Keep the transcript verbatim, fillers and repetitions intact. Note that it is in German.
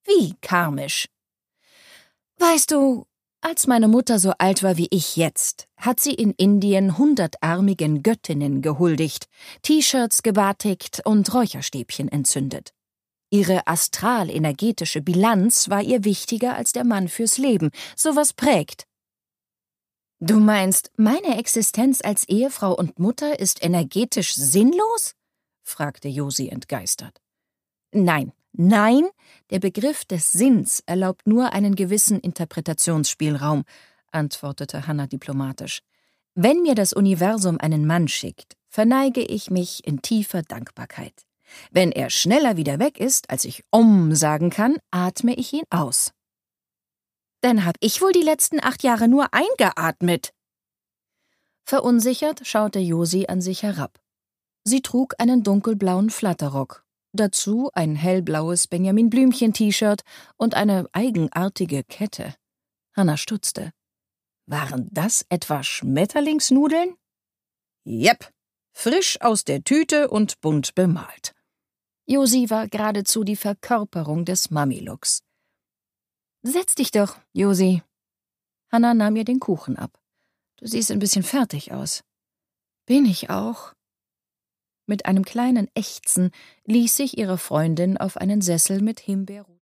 Wie karmisch? Weißt du, als meine Mutter so alt war wie ich jetzt, hat sie in Indien hundertarmigen Göttinnen gehuldigt, T-Shirts gebatigt und Räucherstäbchen entzündet. Ihre astral-energetische Bilanz war ihr wichtiger als der Mann fürs Leben. Sowas prägt. Du meinst, meine Existenz als Ehefrau und Mutter ist energetisch sinnlos? Fragte Josi entgeistert. Nein, nein, der Begriff des Sinns erlaubt nur einen gewissen Interpretationsspielraum, antwortete Hannah diplomatisch. Wenn mir das Universum einen Mann schickt, verneige ich mich in tiefer Dankbarkeit. Wenn er schneller wieder weg ist, als ich Om sagen kann, atme ich ihn aus. Dann hab ich wohl die letzten acht Jahre nur eingeatmet. Verunsichert schaute Josi an sich herab. Sie trug einen dunkelblauen Flatterrock, dazu ein hellblaues Benjamin-Blümchen-T-Shirt und eine eigenartige Kette. Hannah stutzte. Waren das etwa Schmetterlingsnudeln? Jep, frisch aus der Tüte und bunt bemalt. Josi war geradezu die Verkörperung des Mami-Looks. »Setz dich doch, Josi.« Hannah nahm ihr den Kuchen ab. »Du siehst ein bisschen fertig aus.« »Bin ich auch?« Mit einem kleinen Ächzen ließ sich ihre Freundin auf einen Sessel mit Himbeer